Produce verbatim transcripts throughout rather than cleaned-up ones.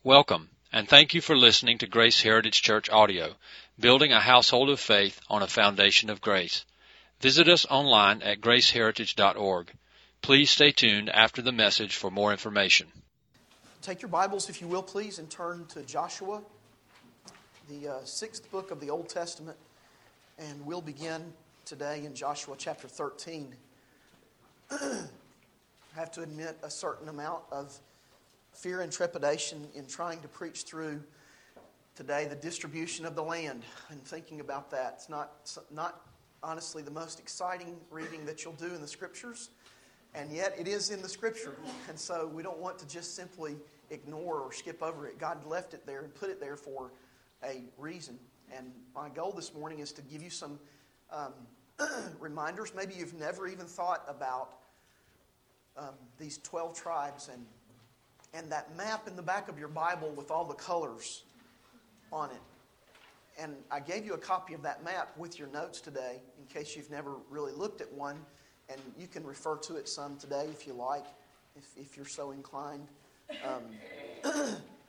Welcome, and thank you for listening to Grace Heritage Church Audio, building a household of faith on a foundation of grace. Visit us online at grace heritage dot org. Please stay tuned after the message for more information. Take your Bibles, if you will, please, and turn to Joshua, the uh, sixth book of the Old Testament, and we'll begin today in Joshua chapter thirteen. I have to admit a certain amount of fear and trepidation in trying to preach through today the distribution of the land and thinking about that. It's not, not honestly the most exciting reading that you'll do in the Scriptures, and yet it is in the Scripture. And so we don't want to just simply ignore or skip over it. God left it there and put it there for a reason. And my goal this morning is to give you some um, reminders. Maybe you've never even thought about um, these twelve tribes and and that map in the back of your Bible with all the colors on it. And I gave you a copy of that map with your notes today in case you've never really looked at one, and you can refer to it some today if you like, if, if you're so inclined. Um,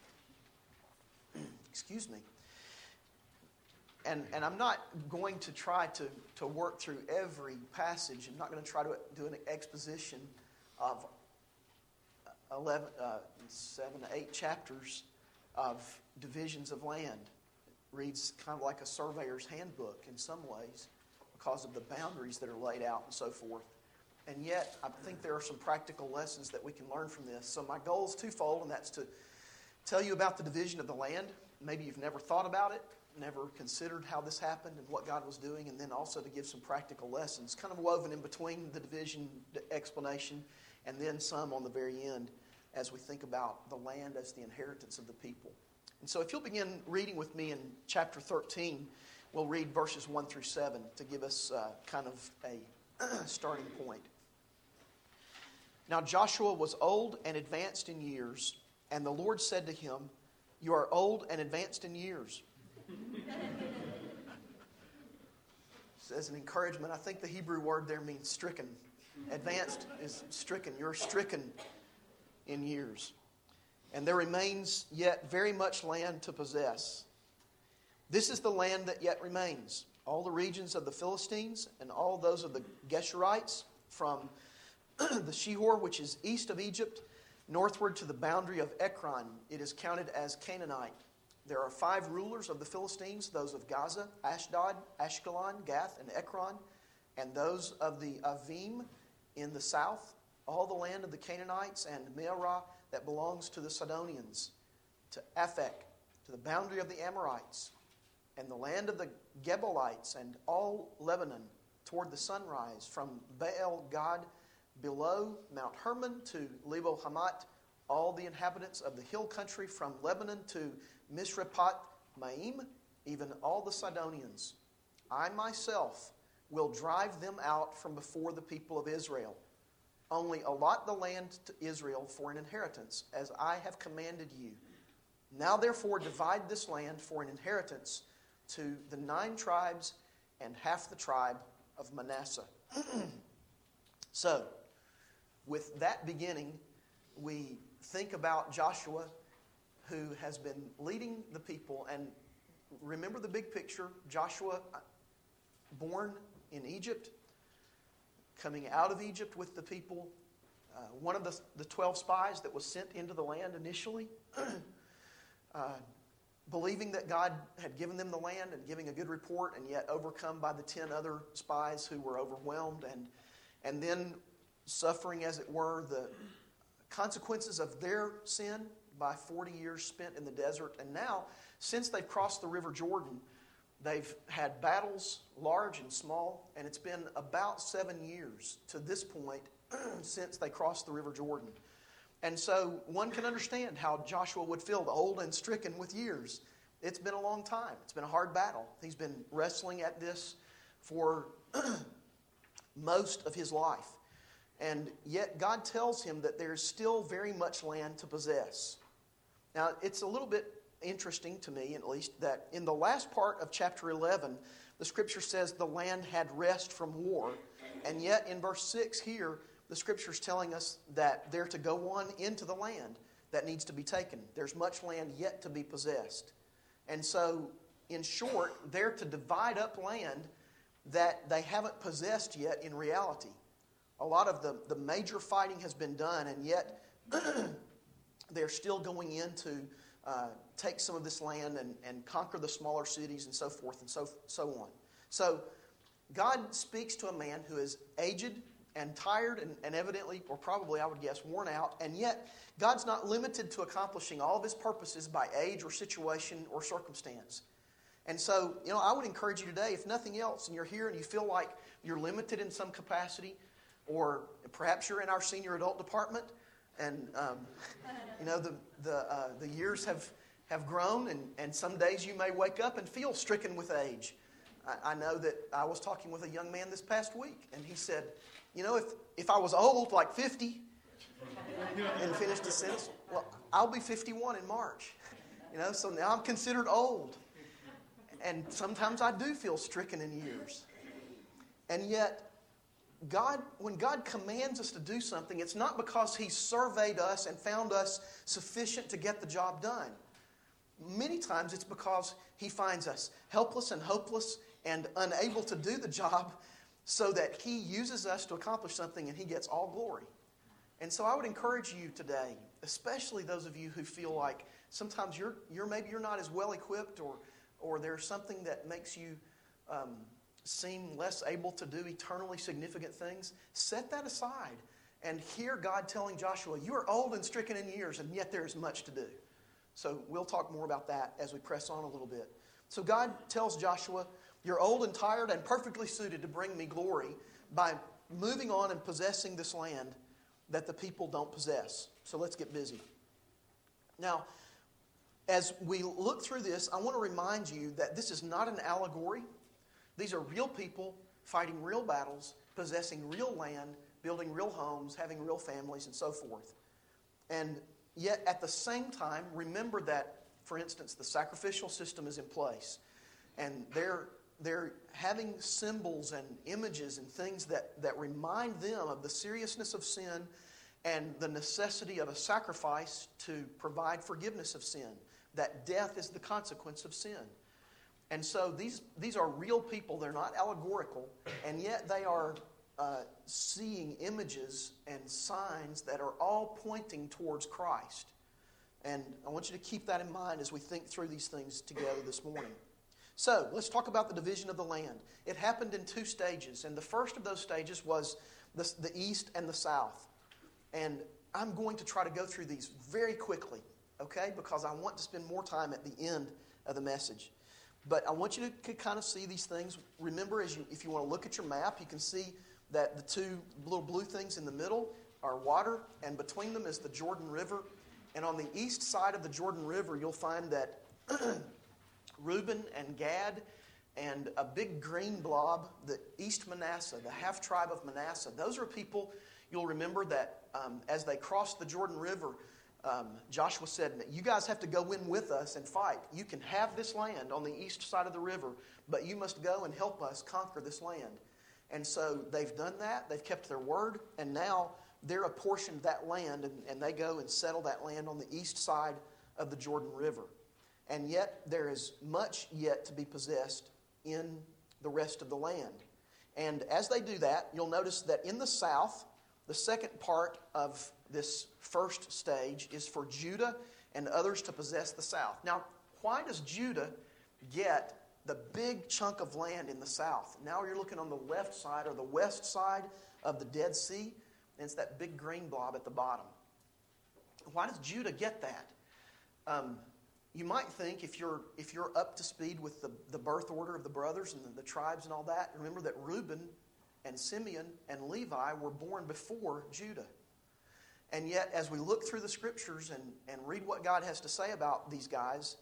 excuse me. And, and I'm not going to try to, to work through every passage. I'm not going to try to do an exposition of eleven, uh, seven to eight chapters of divisions of land. It reads kind of like a surveyor's handbook in some ways because of the boundaries that are laid out and so forth. And yet, I think there are some practical lessons that we can learn from this. So my goal is twofold, and that's to tell you about the division of the land. Maybe you've never thought about it, never considered how this happened and what God was doing, and then also to give some practical lessons, kind of woven in between the division explanation and then some on the very end as we think about the land as the inheritance of the people. And so if you'll begin reading with me in chapter thirteen, we'll read verses one through seven to give us uh, kind of a starting point. Now Joshua was old and advanced in years, and the Lord said to him, "You are old and advanced in years." As an encouragement, I think the Hebrew word there means stricken. Advanced is stricken. You're stricken in years. And there remains yet very much land to possess. This is the land that yet remains. All the regions of the Philistines and all those of the Geshurites from the Shihor, which is east of Egypt, northward to the boundary of Ekron. It is counted as Canaanite. There are five rulers of the Philistines, those of Gaza, Ashdod, Ashkelon, Gath, and Ekron, and those of the Avim in the south, all the land of the Canaanites, and Mearah that belongs to the Sidonians, to Aphek, to the boundary of the Amorites, and the land of the Gebalites, and all Lebanon toward the sunrise, from Baal Gad below Mount Hermon to Lebo Hamat, all the inhabitants of the hill country from Lebanon to Misrepat Maim, even all the Sidonians. I myself will drive them out from before the people of Israel. Only allot the land to Israel for an inheritance, as I have commanded you. Now therefore divide this land for an inheritance to the nine tribes and half the tribe of Manasseh. So, with that beginning, we think about Joshua, who has been leading the people. And remember the big picture. Joshua, born in Egypt, coming out of Egypt with the people, uh, one of the, the twelve spies that was sent into the land initially, uh, believing that God had given them the land and giving a good report, and yet overcome by the ten other spies who were overwhelmed, and, and then suffering, as it were, the consequences of their sin by forty years spent in the desert. And now, since they've crossed the River Jordan, they've had battles, large and small, and it's been about seven years to this point since they crossed the River Jordan. And so one can understand how Joshua would feel, old and stricken with years. It's been a long time. It's been a hard battle. He's been wrestling at this for most of his life. And yet God tells him that there's still very much land to possess. Now, it's a little bit interesting to me, at least, that in the last part of chapter eleven, the Scripture says the land had rest from war. And yet in verse six here, the Scripture is telling us that they're to go on into the land. that needs to be taken. There's much land yet to be possessed. And so, in short, they're to divide up land that they haven't possessed yet in reality. A lot of the, the major fighting has been done, and yet they're still going in to uh, take some of this land and, and conquer the smaller cities and so forth and so, so on. So God speaks to a man who is aged and tired and, and evidently, or probably I would guess, worn out, and yet God's not limited to accomplishing all of His purposes by age or situation or circumstance. And so, you know, I would encourage you today, if nothing else, and you're here and you feel like you're limited in some capacity, or perhaps you're in our senior adult department, and um, you know the the uh, the years have have grown, and, and some days you may wake up and feel stricken with age. I, I know that I was talking with a young man this past week, and he said, you know, if if I was old, like fifty, and finished his sentence, well, I'll be fifty-one in March. You know, so now I'm considered old, and sometimes I do feel stricken in years, and yet. God, when God commands us to do something, it's not because He surveyed us and found us sufficient to get the job done. Many times it's because He finds us helpless and hopeless and unable to do the job so that He uses us to accomplish something and He gets all glory. And so I would encourage you today, especially those of you who feel like sometimes you're, you're maybe you're not as well equipped, or, or there's something that makes you um, seem less able to do eternally significant things. Set that aside and hear God telling Joshua, you are old and stricken in years, and yet there is much to do. So we'll talk more about that as we press on a little bit. So God tells Joshua, you're old and tired and perfectly suited to bring me glory by moving on and possessing this land that the people don't possess. So let's get busy. Now, as we look through this, I want to remind you that this is not an allegory. These are real people fighting real battles, possessing real land, building real homes, having real families, and so forth. And yet, at the same time, remember that, for instance, the sacrificial system is in place. And they're, they're having symbols and images and things that, that remind them of the seriousness of sin and the necessity of a sacrifice to provide forgiveness of sin. That death is the consequence of sin. And so these these are real people. They're not allegorical. And yet they are uh, seeing images and signs that are all pointing towards Christ. And I want you to keep that in mind as we think through these things together this morning. So let's talk about the division of the land. It happened in two stages. And the first of those stages was the, the east and the south. And I'm going to try to go through these very quickly, okay? Because I want to spend more time at the end of the message. But I want you to kind of see these things. Remember, as you, if you want to look at your map, you can see that the two little blue things in the middle are water, and between them is the Jordan River. And on the east side of the Jordan River, you'll find that Reuben and Gad and a big green blob, the East Manasseh, the half-tribe of Manasseh. Those are people, you'll remember that um, as they crossed the Jordan River, Um, Joshua said, you guys have to go in with us and fight. You can have this land on the east side of the river, but you must go and help us conquer this land. And so they've done that. They've kept their word, and now they're apportioned that land, and, and they go and settle that land on the east side of the Jordan River. And yet there is much yet to be possessed in the rest of the land. And as they do that, you'll notice that in the south, the second part of this first stage is for Judah and others to possess the south. Now, why does Judah get the big chunk of land in the south? Now you're looking on the left side or the west side of the Dead Sea, and it's that big green blob at the bottom. Why does Judah get that? Um, you might think, if you're if you're up to speed with the, the birth order of the brothers and the, the tribes and all that, remember that Reuben and Simeon and Levi were born before Judah. And yet, as we look through the scriptures and, and read what God has to say about these guys,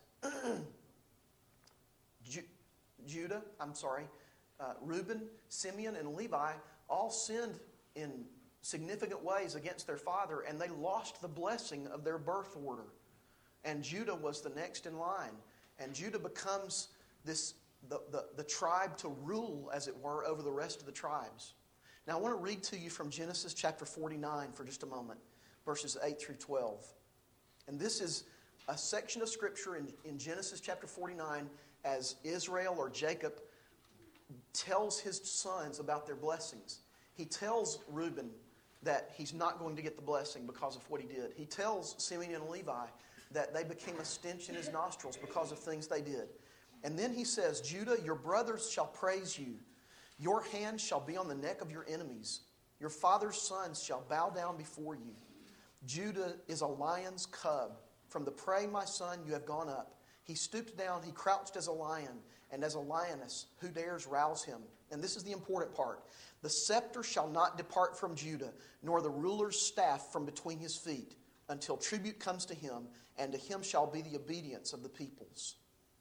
Ju- Judah, I'm sorry, uh, Reuben, Simeon, and Levi all sinned in significant ways against their father, and they lost the blessing of their birth order. And Judah was the next in line. And Judah becomes this the, the, the tribe to rule, as it were, over the rest of the tribes. Now, I want to read to you from Genesis chapter forty-nine for just a moment, verses eight through twelve. And this is a section of Scripture in, in Genesis chapter forty-nine as Israel or Jacob tells his sons about their blessings. He tells Reuben that he's not going to get the blessing because of what he did. He tells Simeon and Levi that they became a stench in his nostrils because of things they did. And then he says, Judah, your brothers shall praise you. Your hand shall be on the neck of your enemies. Your father's sons shall bow down before you. Judah is a lion's cub. From the prey, my son, you have gone up. He stooped down, he crouched as a lion, and as a lioness, who dares rouse him? And this is the important part. The scepter shall not depart from Judah, nor the ruler's staff from between his feet, until tribute comes to him, and to him shall be the obedience of the peoples.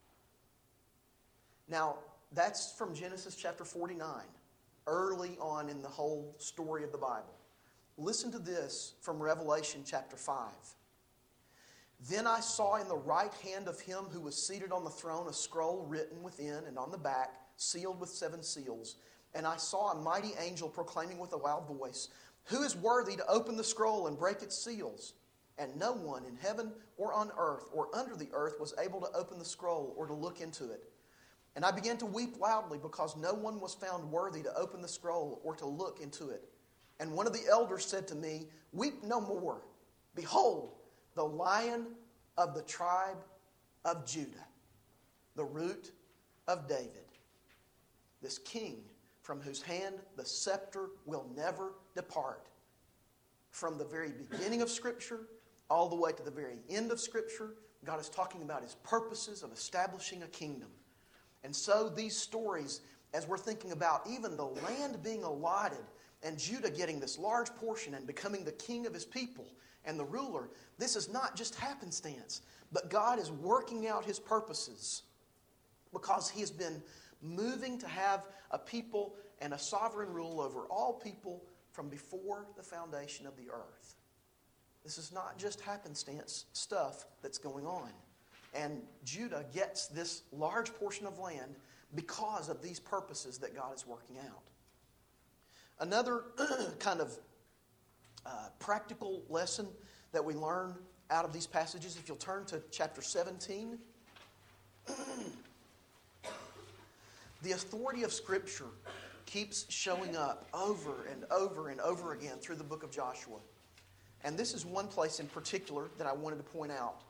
Now, that's from Genesis chapter forty-nine, early on in the whole story of the Bible. Listen to this from Revelation chapter five. Then I saw in the right hand of him who was seated on the throne a scroll written within and on the back, sealed with seven seals. And I saw a mighty angel proclaiming with a loud voice, Who is worthy to open the scroll and break its seals? And no one in heaven or on earth or under the earth was able to open the scroll or to look into it. And I began to weep loudly because no one was found worthy to open the scroll or to look into it. And one of the elders said to me, Weep no more. Behold, the Lion of the tribe of Judah, the root of David, this king from whose hand the scepter will never depart. From the very beginning of Scripture all the way to the very end of Scripture, God is talking about His purposes of establishing a kingdom. And so these stories, as we're thinking about even the land being allotted and Judah getting this large portion and becoming the king of his people and the ruler, this is not just happenstance, but God is working out His purposes because He has been moving to have a people and a sovereign rule over all people from before the foundation of the earth. This is not just happenstance stuff that's going on. And Judah gets this large portion of land because of these purposes that God is working out. Another kind of uh, practical lesson that we learn out of these passages, if you'll turn to chapter seventeen, the authority of Scripture keeps showing up over and over and over again through the book of Joshua. And this is one place in particular that I wanted to point out.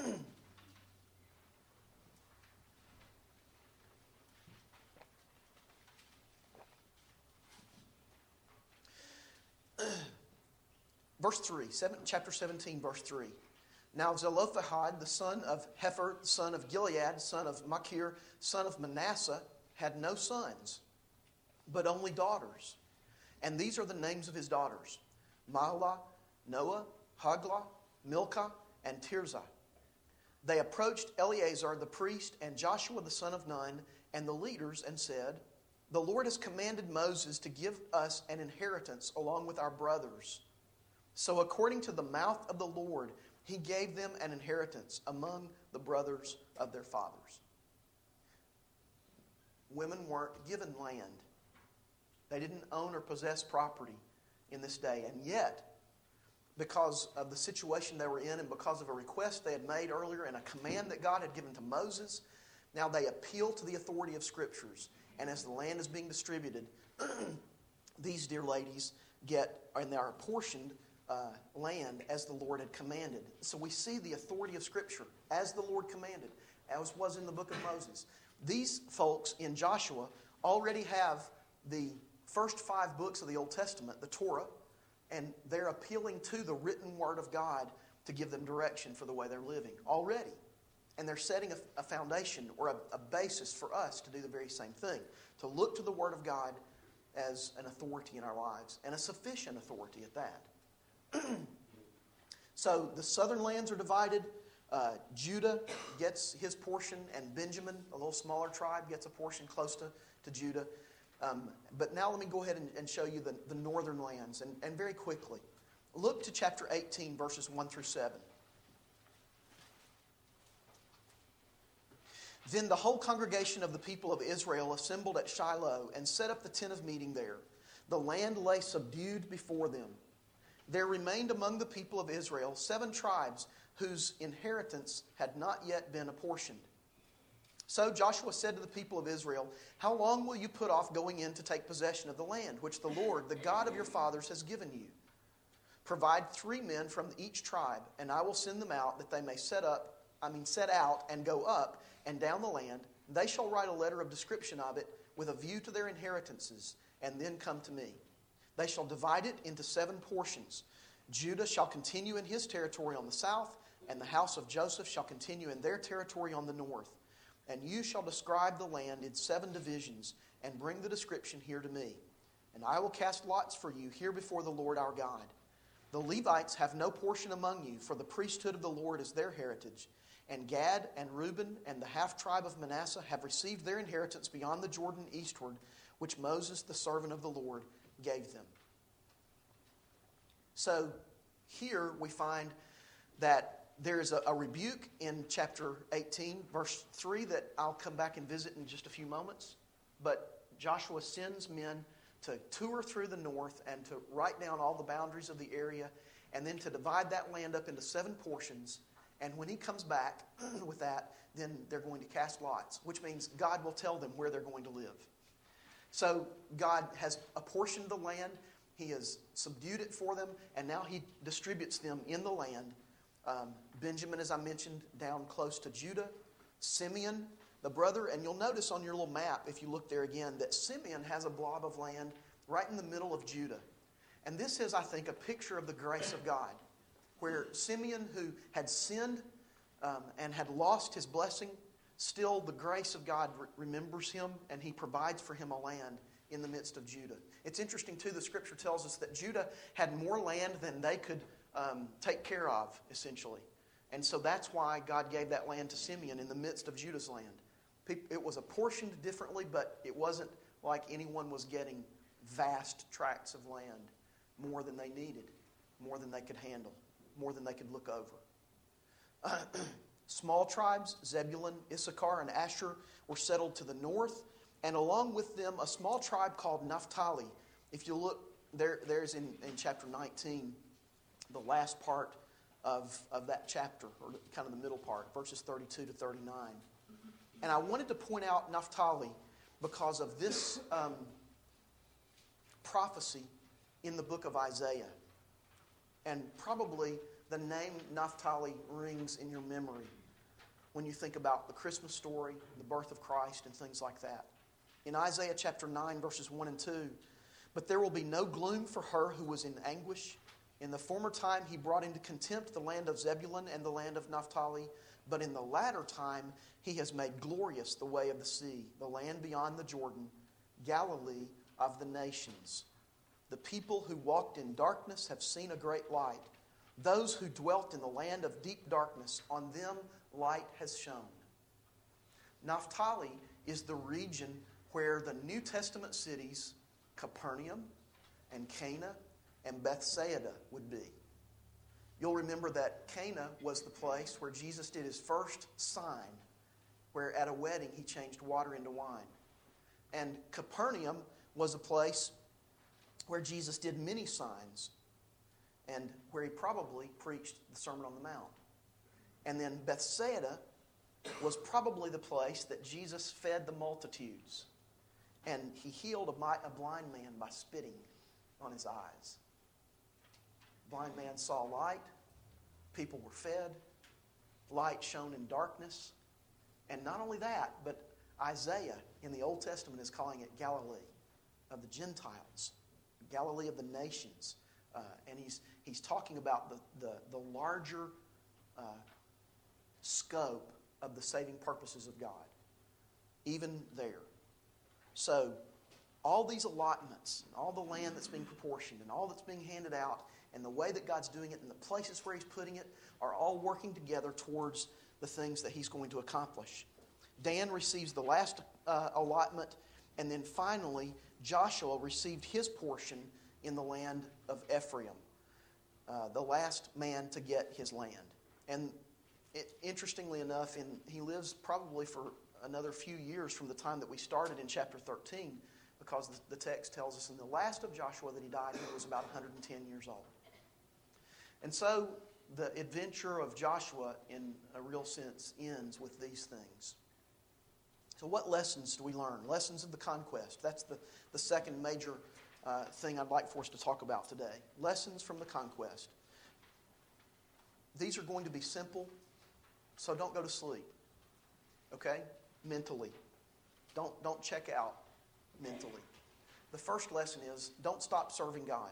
Verse three, seven, chapter seventeen, verse three. Now Zelophehad, the son of Hepher, son of Gilead, son of Machir, son of Manasseh, had no sons, but only daughters. And these are the names of his daughters: Mahlah, Noah, Haglah, Milcah, and Tirzah. They approached Eleazar the priest and Joshua the son of Nun and the leaders and said, The Lord has commanded Moses to give us an inheritance along with our brothers. So according to the mouth of the Lord, He gave them an inheritance among the brothers of their fathers. Women weren't given land. They didn't own or possess property in this day. And yet, because of the situation they were in and because of a request they had made earlier and a command that God had given to Moses, now they appeal to the authority of Scriptures. And as the land is being distributed, these dear ladies get, and they are apportioned uh, land as the Lord had commanded. So we see the authority of Scripture as the Lord commanded, as was in the book of Moses. These folks in Joshua already have the first five books of the Old Testament, the Torah, and they're appealing to the written Word of God to give them direction for the way they're living already. And they're setting a, a foundation or a, a basis for us to do the very same thing, to look to the Word of God as an authority in our lives, and a sufficient authority at that. So the southern lands are divided. Uh, Judah gets his portion, and Benjamin, a little smaller tribe, gets a portion close to, to Judah. Um, but now let me go ahead and, and show you the, the northern lands, and, and very quickly. Look to chapter eighteen, verses one through seven. Then the whole congregation of the people of Israel assembled at Shiloh and set up the tent of meeting there. The land lay subdued before them. There remained among the people of Israel seven tribes whose inheritance had not yet been apportioned. So Joshua said to the people of Israel, "How long will you put off going in to take possession of the land, which the Lord, the God of your fathers, has given you? Provide three men from each tribe, and I will send them out that they may set up, I mean set out and go up and down the land. They shall write a letter of description of it with a view to their inheritances, and then come to me. They shall divide it into seven portions. Judah shall continue in his territory on the south, and the house of Joseph shall continue in their territory on the north. And you shall describe the land in seven divisions, and bring the description here to me. And I will cast lots for you here before the Lord our God. The Levites have no portion among you, for the priesthood of the Lord is their heritage. And Gad and Reuben and the half-tribe of Manasseh have received their inheritance beyond the Jordan eastward, which Moses, the servant of the Lord, gave them." So here we find that there is a, a rebuke in chapter eighteen, verse three, that I'll come back and visit in just a few moments. But Joshua sends men to tour through the north and to write down all the boundaries of the area, and then to divide that land up into seven portions. And when he comes back with that, then they're going to cast lots, which means God will tell them where they're going to live. So God has apportioned the land. He has subdued it for them, and now he distributes them in the land. Um, Benjamin, as I mentioned, down close to Judah. Simeon, the brother, and you'll notice on your little map, if you look there again, that Simeon has a blob of land right in the middle of Judah. And this is, I think, a picture of the grace of God, where Simeon, who had sinned um, and had lost his blessing, still the grace of God re- remembers him, and he provides for him a land in the midst of Judah. It's interesting, too, the Scripture tells us that Judah had more land than they could um, take care of, essentially. And so that's why God gave that land to Simeon in the midst of Judah's land. It was apportioned differently, but it wasn't like anyone was getting vast tracts of land, more than they needed, more than they could handle, more than they could look over. Uh, small tribes, Zebulun, Issachar, and Asher, were settled to the north, and along with them a small tribe called Naphtali. If you look, there, there's in, in chapter nineteen, the last part of, of that chapter, or kind of the middle part, verses thirty-two to thirty-nine. And I wanted to point out Naphtali because of this um, prophecy in the book of Isaiah. And probably the name Naphtali rings in your memory when you think about the Christmas story, the birth of Christ, and things like that. In Isaiah chapter nine, verses one and two, "But there will be no gloom for her who was in anguish. In the former time he brought into contempt the land of Zebulun and the land of Naphtali. But in the latter time he has made glorious the way of the sea, the land beyond the Jordan, Galilee of the nations. The people who walked in darkness have seen a great light. Those who dwelt in the land of deep darkness, on them light has shone." Naphtali is the region where the New Testament cities, Capernaum and Cana and Bethsaida, would be. You'll remember that Cana was the place where Jesus did his first sign, where at a wedding he changed water into wine. And Capernaum was a place where Jesus did many signs, and where he probably preached the Sermon on the Mount. And then Bethsaida was probably the place that Jesus fed the multitudes, and he healed a blind man by spitting on his eyes. Blind man saw light. People were fed. Light shone in darkness. And not only that, but Isaiah in the Old Testament is calling it Galilee of the Gentiles, Galilee of the nations. Uh, and he's he's talking about the, the, the larger uh, scope of the saving purposes of God, even there. So all these allotments, and all the land that's being proportioned, and all that's being handed out, and the way that God's doing it, and the places where he's putting it, are all working together towards the things that he's going to accomplish. Dan receives the last uh, allotment, and then finally Joshua received his portion in the land of Ephraim, uh, the last man to get his land. And it, interestingly enough, in, he lives probably for another few years from the time that we started in chapter thirteen, because the, the text tells us in the last of Joshua that he died when he was about one hundred ten years old. And so the adventure of Joshua, in a real sense, ends with these things. So what lessons do we learn? Lessons of the conquest. That's the, the second major uh, thing I'd like for us to talk about today. Lessons from the conquest. These are going to be simple, so don't go to sleep. Okay? Mentally. Don't, don't check out mentally. The first lesson is, don't stop serving God.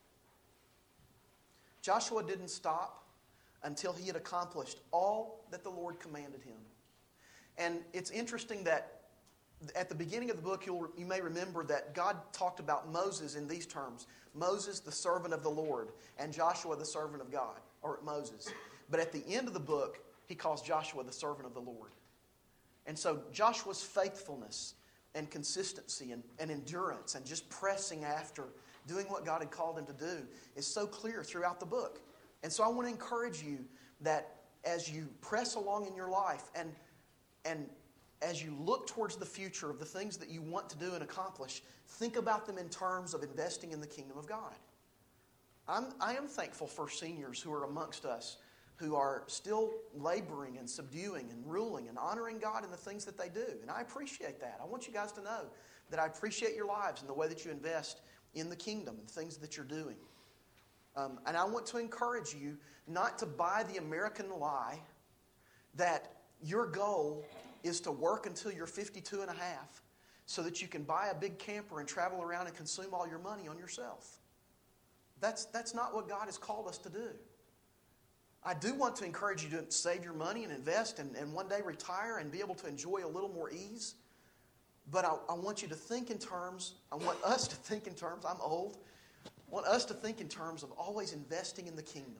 Joshua didn't stop until he had accomplished all that the Lord commanded him. And it's interesting that at the beginning of the book, you'll, you may remember that God talked about Moses in these terms. Moses, the servant of the Lord, and Joshua, the servant of God, or Moses. But at the end of the book, he calls Joshua the servant of the Lord. And so Joshua's faithfulness and consistency and, and endurance and just pressing after doing what God had called him to do is so clear throughout the book. And so I want to encourage you that as you press along in your life and And as you look towards the future of the things that you want to do and accomplish, think about them in terms of investing in the kingdom of God. I'm, I am thankful for seniors who are amongst us who are still laboring and subduing and ruling and honoring God in the things that they do. And I appreciate that. I want you guys to know that I appreciate your lives and the way that you invest in the kingdom and things that you're doing. Um, and I want to encourage you not to buy the American lie that your goal is to work until you're fifty-two and a half so that you can buy a big camper and travel around and consume all your money on yourself. That's, that's not what God has called us to do. I do want to encourage you to save your money and invest and, and one day retire and be able to enjoy a little more ease. But I, I want you to think in terms, I want us to think in terms, I'm old, I want us to think in terms of always investing in the kingdom.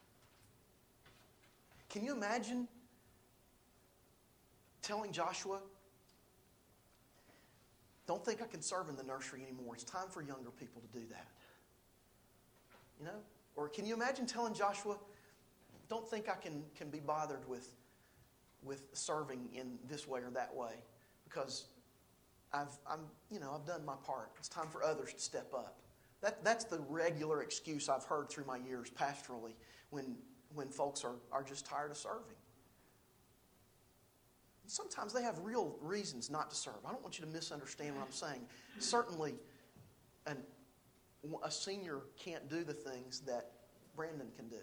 Can you imagine telling Joshua, don't think I can serve in the nursery anymore. It's time for younger people to do that. You know? Or can you imagine telling Joshua, don't think I can, can be bothered with, with serving in this way or that way because I've, I'm, you know, I've done my part. It's time for others to step up. That, that's the regular excuse I've heard through my years pastorally when, when folks are, are just tired of serving. Sometimes they have real reasons not to serve. I don't want you to misunderstand what I'm saying. Certainly, an, a senior can't do the things that Brandon can do.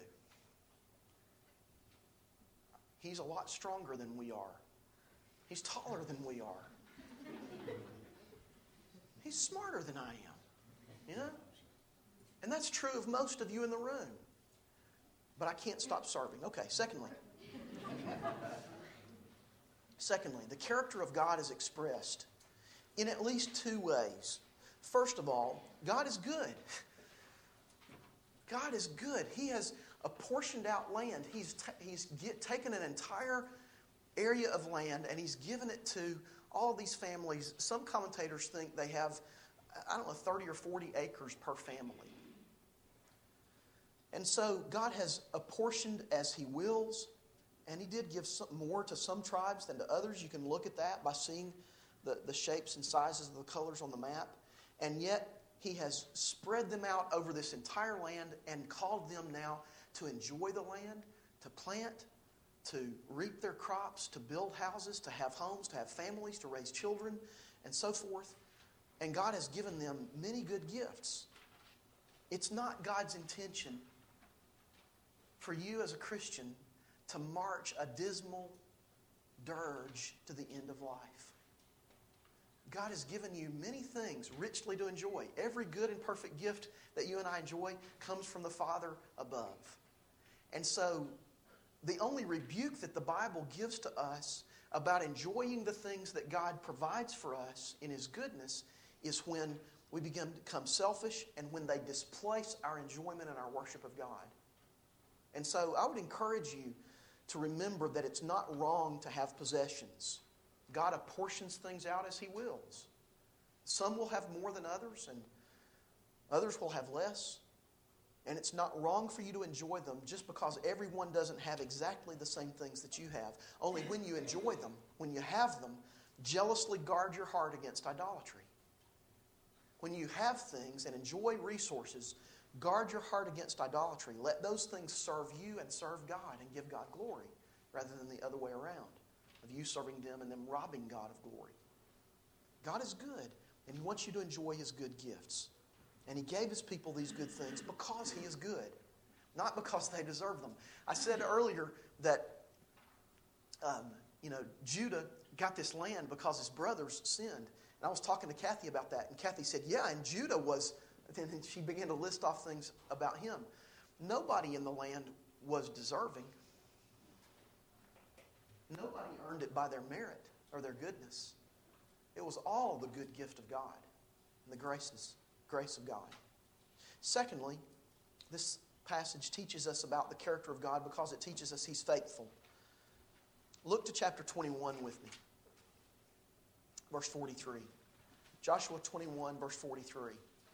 He's a lot stronger than we are. He's taller than we are. He's smarter than I am. You know? And that's true of most of you in the room. But I can't stop serving. Okay, secondly. Secondly, the character of God is expressed in at least two ways. First of all, God is good. God is good. He has apportioned out land. He's, t- he's get, taken an entire area of land and He's given it to all these families. Some commentators think they have, I don't know, thirty or forty acres per family. And so God has apportioned as He wills. And He did give some, more to some tribes than to others. You can look at that by seeing the, the shapes and sizes of the colors on the map. And yet, He has spread them out over this entire land and called them now to enjoy the land, to plant, to reap their crops, to build houses, to have homes, to have families, to raise children, and so forth. And God has given them many good gifts. It's not God's intention for you as a Christian to march a dismal dirge to the end of life. God has given you many things richly to enjoy. Every good and perfect gift that you and I enjoy comes from the Father above. And so the only rebuke that the Bible gives to us about enjoying the things that God provides for us in His goodness is when we begin to become selfish and when they displace our enjoyment and our worship of God. And so I would encourage you to remember that it's not wrong to have possessions. God apportions things out as He wills. Some will have more than others, and others will have less. And it's not wrong for you to enjoy them just because everyone doesn't have exactly the same things that you have. Only when you enjoy them, when you have them, jealously guard your heart against idolatry. When you have things and enjoy resources, Guard your heart against idolatry. Let those things serve you and serve God and give God glory, rather than the other way around, of you serving them and them robbing God of glory. God is good, and He wants you to enjoy His good gifts. And He gave His people these good things because He is good, not because they deserve them. I said earlier that um, you know, Judah got this land because his brothers sinned. And I was talking to Kathy about that, and Kathy said, yeah, and Judah was, then she began to list off things about him. Nobody in the land was deserving. Nobody earned it by their merit or their goodness. It was all the good gift of God and the graces, grace of God. Secondly, this passage teaches us about the character of God because it teaches us He's faithful. Look to chapter twenty-one with me, verse forty-three. Joshua twenty-one, verse forty-three.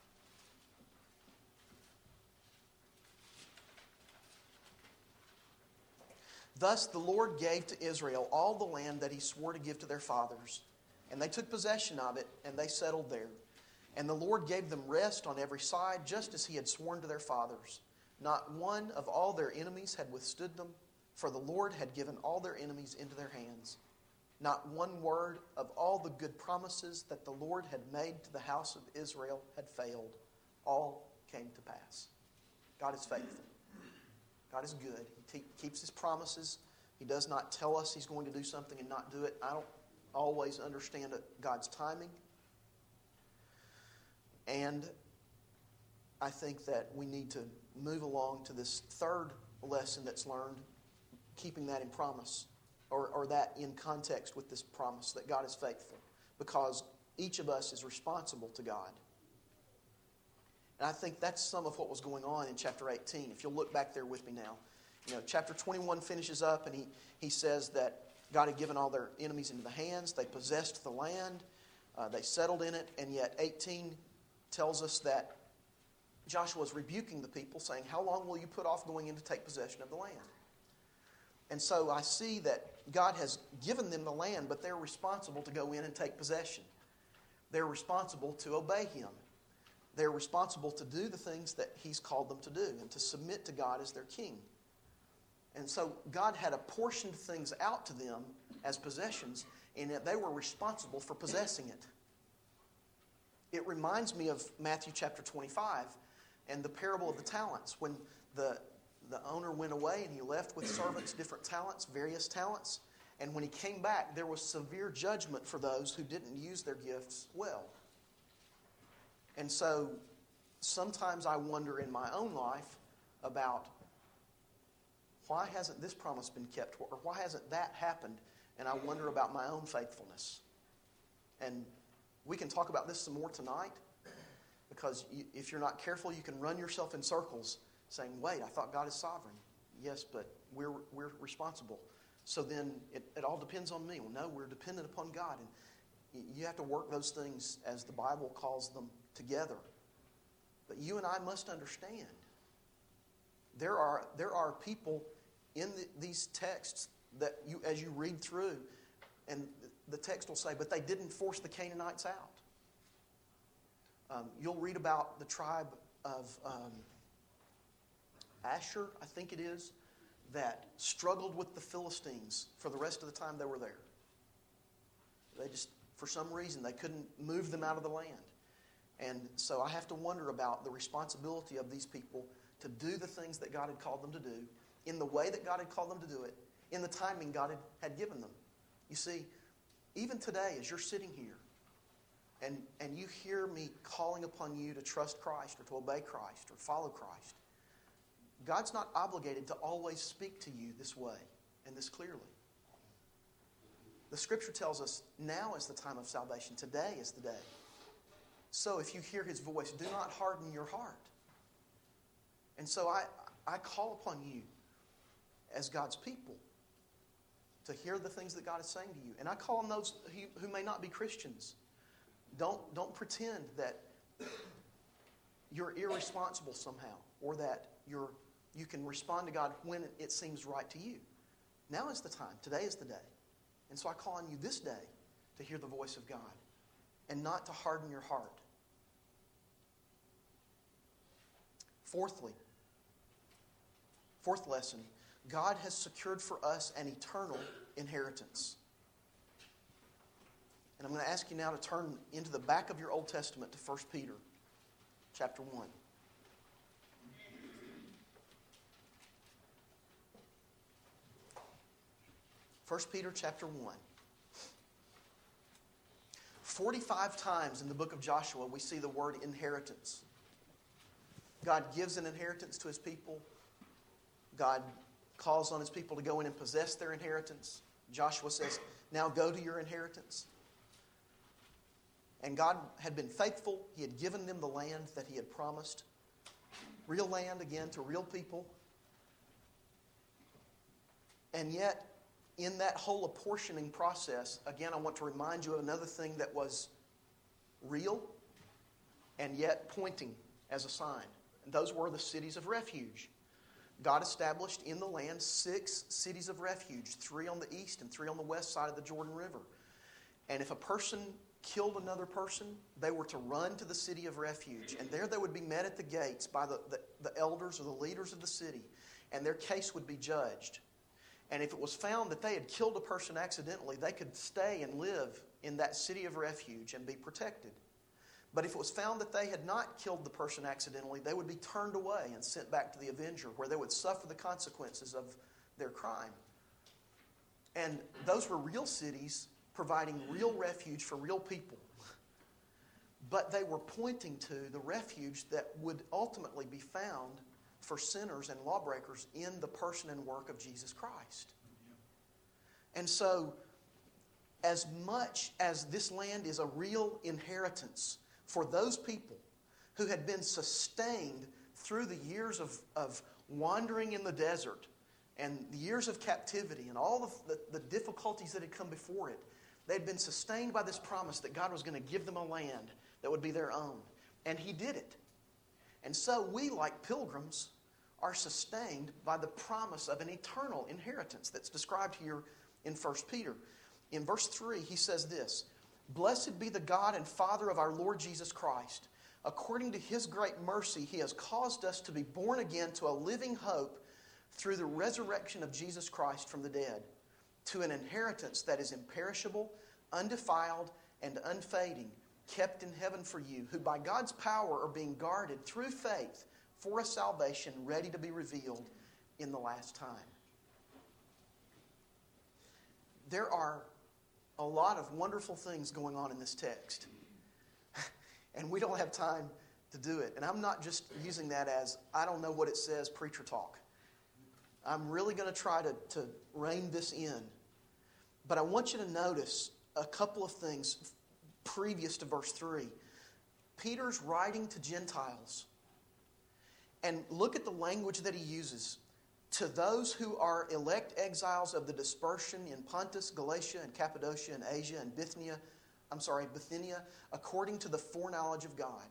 Thus the Lord gave to Israel all the land that He swore to give to their fathers, and they took possession of it, and they settled there. And the Lord gave them rest on every side, just as He had sworn to their fathers. Not one of all their enemies had withstood them, for the Lord had given all their enemies into their hands. Not one word of all the good promises that the Lord had made to the house of Israel had failed. All came to pass. God is faithful. God is good. He te- keeps His promises. He does not tell us He's going to do something and not do it. I don't always understand God's timing. And I think that we need to move along to this third lesson that's learned, keeping that in promise, or, or that in context with this promise that God is faithful, because each of us is responsible to God. And I think that's some of what was going on in chapter eighteen. If you'll look back there with me now. You know, chapter twenty-one finishes up, and he, he says that God had given all their enemies into the hands. They possessed the land. Uh, they settled in it. And yet eighteen tells us that Joshua was rebuking the people, saying, how long will you put off going in to take possession of the land? And so I see that God has given them the land, but they're responsible to go in and take possession. They're responsible to obey Him. They're responsible to do the things that He's called them to do and to submit to God as their king. And so God had apportioned things out to them as possessions, and yet they were responsible for possessing it. It reminds me of Matthew chapter twenty-five and the parable of the talents, when the, the owner went away and he left with servants different talents, various talents. And when he came back, there was severe judgment for those who didn't use their gifts well. And so sometimes I wonder in my own life about, why hasn't this promise been kept? Or why hasn't that happened? And I wonder about my own faithfulness. And we can talk about this some more tonight, because you, if you're not careful, you can run yourself in circles saying, wait, I thought God is sovereign. Yes, but we're we're responsible. So then it, it all depends on me. Well, no, we're dependent upon God. And you have to work those things, as the Bible calls them, together. But you and I must understand, there are there are people in the, these texts that you, as you read through, and the text will say, but they didn't force the Canaanites out. Um, you'll read about the tribe of um, Asher, I think it is, that struggled with the Philistines for the rest of the time they were there. They just, for some reason, they couldn't move them out of the land. And so I have to wonder about the responsibility of these people to do the things that God had called them to do, in the way that God had called them to do it, in the timing God had, had given them. You see, even today, as you're sitting here, and, and you hear me calling upon you to trust Christ or to obey Christ or follow Christ, God's not obligated to always speak to you this way and this clearly. The Scripture tells us now is the time of salvation. Today is the day. So if you hear His voice, do not harden your heart. And so I, I call upon you as God's people to hear the things that God is saying to you. And I call on those who, who may not be Christians. Don't, don't pretend that you're irresponsible somehow, or that you're, you can respond to God when it seems right to you. Now is the time. Today is the day. And so I call on you this day to hear the voice of God and not to harden your heart. Fourthly, fourth lesson, God has secured for us an eternal inheritance. And I'm going to ask you now to turn into the back of your Old Testament to First Peter chapter one. First Peter chapter one. Forty-five times in the book of Joshua we see the word inheritance. God gives an inheritance to His people. God calls on His people to go in and possess their inheritance. Joshua says, now go to your inheritance. And God had been faithful. He had given them the land that He had promised. Real land, again, to real people. And yet, in that whole apportioning process, again, I want to remind you of another thing that was real and yet pointing as a sign. And those were the cities of refuge. God established in the land six cities of refuge, three on the east and three on the west side of the Jordan River. And if a person killed another person, they were to run to the city of refuge. And there they would be met at the gates by the, the, the elders or the leaders of the city. And their case would be judged. And if it was found that they had killed a person accidentally, they could stay and live in that city of refuge and be protected. But if it was found that they had not killed the person accidentally, they would be turned away and sent back to the avenger, where they would suffer the consequences of their crime. And those were real cities providing real refuge for real people. But they were pointing to the refuge that would ultimately be found for sinners and lawbreakers in the person and work of Jesus Christ. And so, as much as this land is a real inheritance for those people who had been sustained through the years of, of wandering in the desert and the years of captivity and all the, the, the difficulties that had come before it, they'd been sustained by this promise that God was going to give them a land that would be their own. And He did it. And so we, like pilgrims, are sustained by the promise of an eternal inheritance that's described here in First Peter. In verse three, he says this, "Blessed be the God and Father of our Lord Jesus Christ. According to His great mercy, He has caused us to be born again to a living hope through the resurrection of Jesus Christ from the dead, to an inheritance that is imperishable, undefiled, and unfading, kept in heaven for you, who by God's power are being guarded through faith for a salvation ready to be revealed in the last time." There are a lot of wonderful things going on in this text. And we don't have time to do it. And I'm not just using that as, I don't know what it says, preacher talk. I'm really going to try to, to rein this in. But I want you to notice a couple of things previous to verse three. Peter's writing to Gentiles. And look at the language that he uses. To those who are elect exiles of the dispersion in Pontus, Galatia, and Cappadocia, and Asia, and Bithynia, I'm sorry, Bithynia, according to the foreknowledge of God.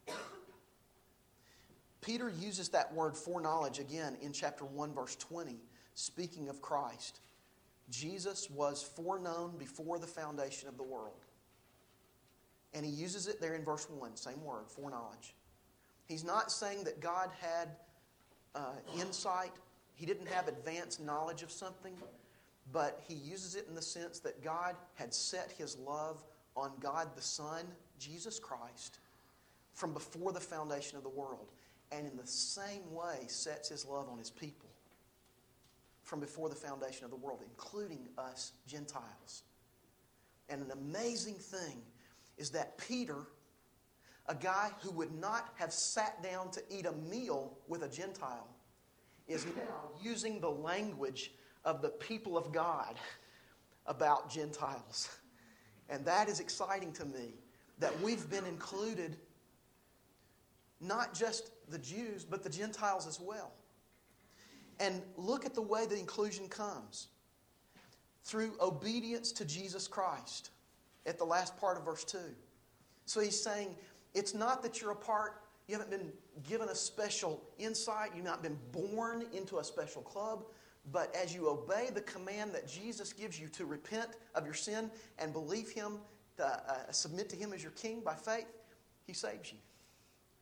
Peter uses that word foreknowledge again in chapter one, verse twenty, speaking of Christ. Jesus was foreknown before the foundation of the world. And he uses it there in verse one, same word, foreknowledge. He's not saying that God had uh, insight. He didn't have advanced knowledge of something, but he uses it in the sense that God had set His love on God the Son, Jesus Christ, from before the foundation of the world, and in the same way sets His love on His people from before the foundation of the world, including us Gentiles. And an amazing thing is that Peter, a guy who would not have sat down to eat a meal with a Gentile, is now using the language of the people of God about Gentiles. And that is exciting to me, that we've been included, not just the Jews, but the Gentiles as well. And look at the way the inclusion comes. Through obedience to Jesus Christ, at the last part of verse two. So he's saying, it's not that you're a part, you haven't been given a special insight, you've not been born into a special club, but as you obey the command that Jesus gives you to repent of your sin and believe Him, to, uh, submit to Him as your King by faith, He saves you.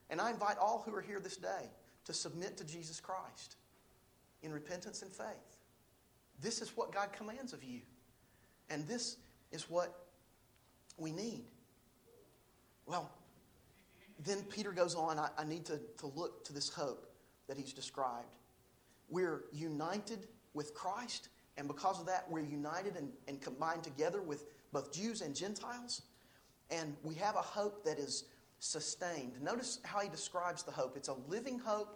And I invite all who are here this day to submit to Jesus Christ in repentance and faith. This is what God commands of you. And this is what we need. Well, then Peter goes on, I, I need to, to look to this hope that he's described. We're united with Christ, and because of that, we're united and, and combined together with both Jews and Gentiles. And we have a hope that is sustained. Notice how he describes the hope. It's a living hope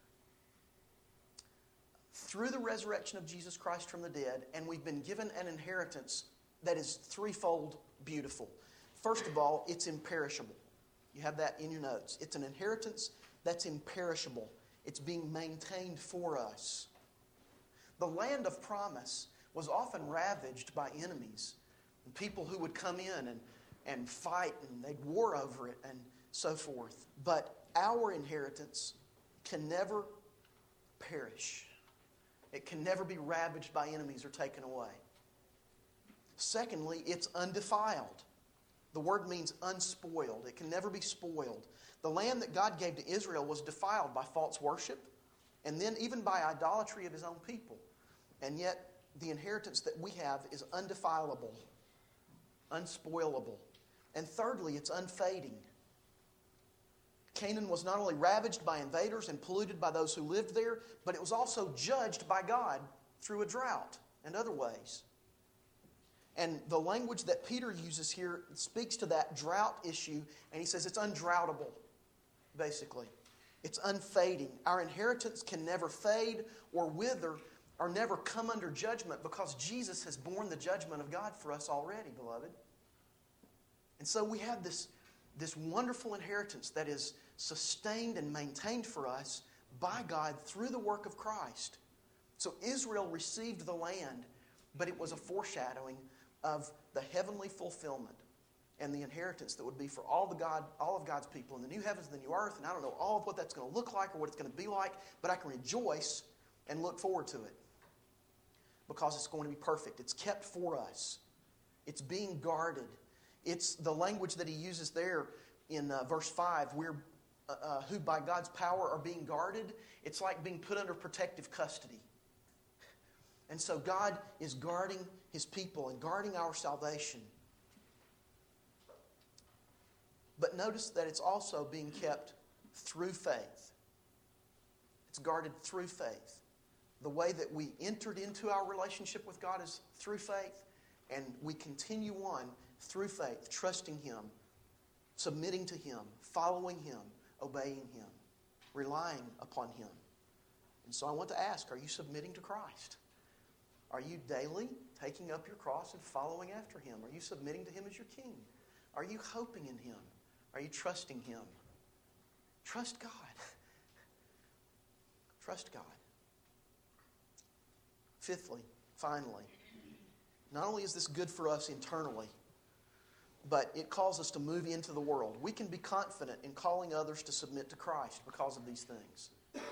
through the resurrection of Jesus Christ from the dead, and we've been given an inheritance that is threefold beautiful. First of all, it's imperishable. You have that in your notes. It's an inheritance that's imperishable. It's being maintained for us. The land of promise was often ravaged by enemies, and people who would come in and, and fight, and they'd war over it, and so forth. But our inheritance can never perish. It can never be ravaged by enemies or taken away. Secondly, it's undefiled. The word means unspoiled. It can never be spoiled. The land that God gave to Israel was defiled by false worship, and then even by idolatry of His own people. And yet, the inheritance that we have is undefilable, unspoilable. And thirdly, it's unfading. Canaan was not only ravaged by invaders and polluted by those who lived there, but it was also judged by God through a drought and other ways. And the language that Peter uses here speaks to that drought issue, and he says it's undroughtable, basically. It's unfading. Our inheritance can never fade or wither or never come under judgment because Jesus has borne the judgment of God for us already, beloved. And so we have this, this wonderful inheritance that is sustained and maintained for us by God through the work of Christ. So Israel received the land, but it was a foreshadowing of the heavenly fulfillment and the inheritance that would be for all the God, all of God's people in the new heavens and the new earth. And I don't know all of what that's going to look like or what it's going to be like, but I can rejoice and look forward to it because it's going to be perfect. It's kept for us. It's being guarded. It's the language that he uses there in uh, verse five. We're uh, uh, who by God's power are being guarded. It's like being put under protective custody. And so God is guarding His people and guarding our salvation. But notice that it's also being kept through faith. It's guarded through faith. The way that we entered into our relationship with God is through faith, and we continue on through faith, trusting Him, submitting to Him, following Him, obeying Him, relying upon Him. And so I want to ask, are you submitting to Christ? Are you daily taking up your cross and following after Him? Are you submitting to Him as your King? Are you hoping in Him? Are you trusting Him? Trust God. Trust God. Fifthly, finally, not only is this good for us internally, but it calls us to move into the world. We can be confident in calling others to submit to Christ because of these things.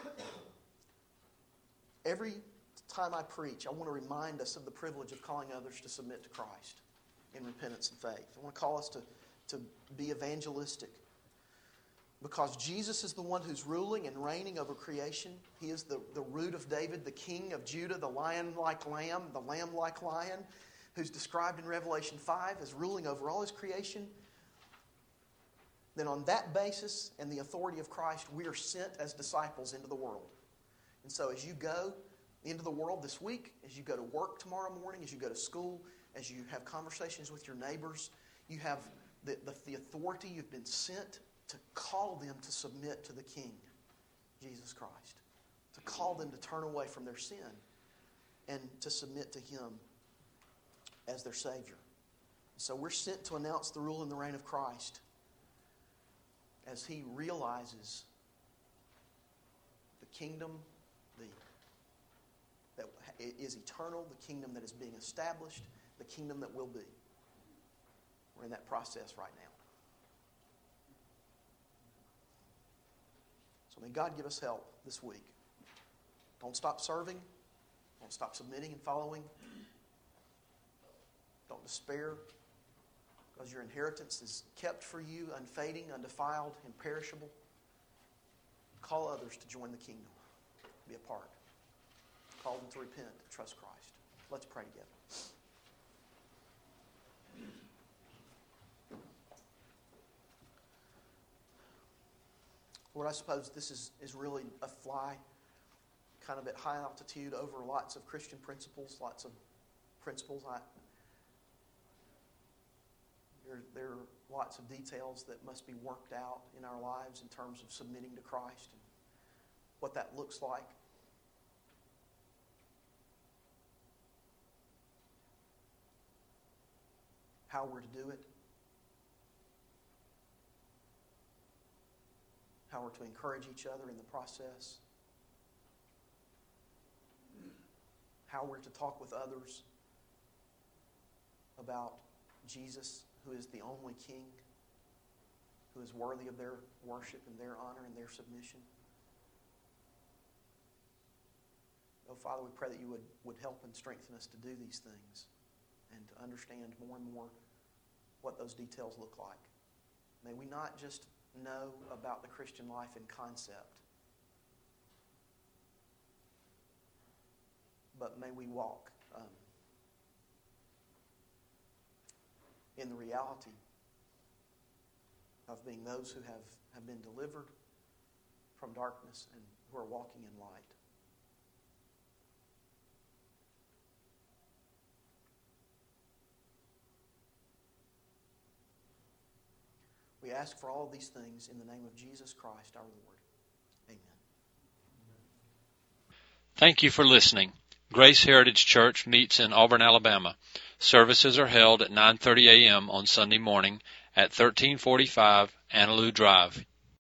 Every time I preach, I want to remind us of the privilege of calling others to submit to Christ in repentance and faith. I want to call us to, to be evangelistic because Jesus is the one who's ruling and reigning over creation. He is the, the root of David, the king of Judah, the lion-like lamb, the lamb-like lion, who's described in Revelation five as ruling over all His creation. Then on that basis and the authority of Christ, we are sent as disciples into the world. And so as you go into the world this week, as you go to work tomorrow morning, as you go to school, as you have conversations with your neighbors, you have the, the, the authority. You've been sent to call them to submit to the King, Jesus Christ, to call them to turn away from their sin and to submit to Him as their Savior. So we're sent to announce the rule and the reign of Christ as He realizes the kingdom the, that is eternal, the kingdom that is being established, the kingdom that will be. We're in that process right now. So may God give us help this week. Don't stop serving. Don't stop submitting and following. Don't despair because your inheritance is kept for you, unfading, undefiled, imperishable. call others to join the kingdom, be a part. Call them to repent, to trust Christ. Let's pray together. Lord, I suppose this is, is really a fly kind of at high altitude over lots of Christian principles, lots of principles. I, there, there are lots of details that must be worked out in our lives in terms of submitting to Christ and what that looks like. How we're to do it. How we're to encourage each other in the process. How we're to talk with others about Jesus, who is the only King, who is worthy of their worship and their honor and their submission. Oh, Father, we pray that you would, would help and strengthen us to do these things and to understand more and more what those details look like. May we not just know about the Christian life in concept, but may we walk um, in the reality of being those who have, have been delivered from darkness and who are walking in light. We ask for all of these things in the name of Jesus Christ our Lord. Amen. Thank you for listening. Grace Heritage Church meets in Auburn, Alabama. Services are held at nine thirty a.m. on Sunday morning at thirteen forty-five Annaloo Drive,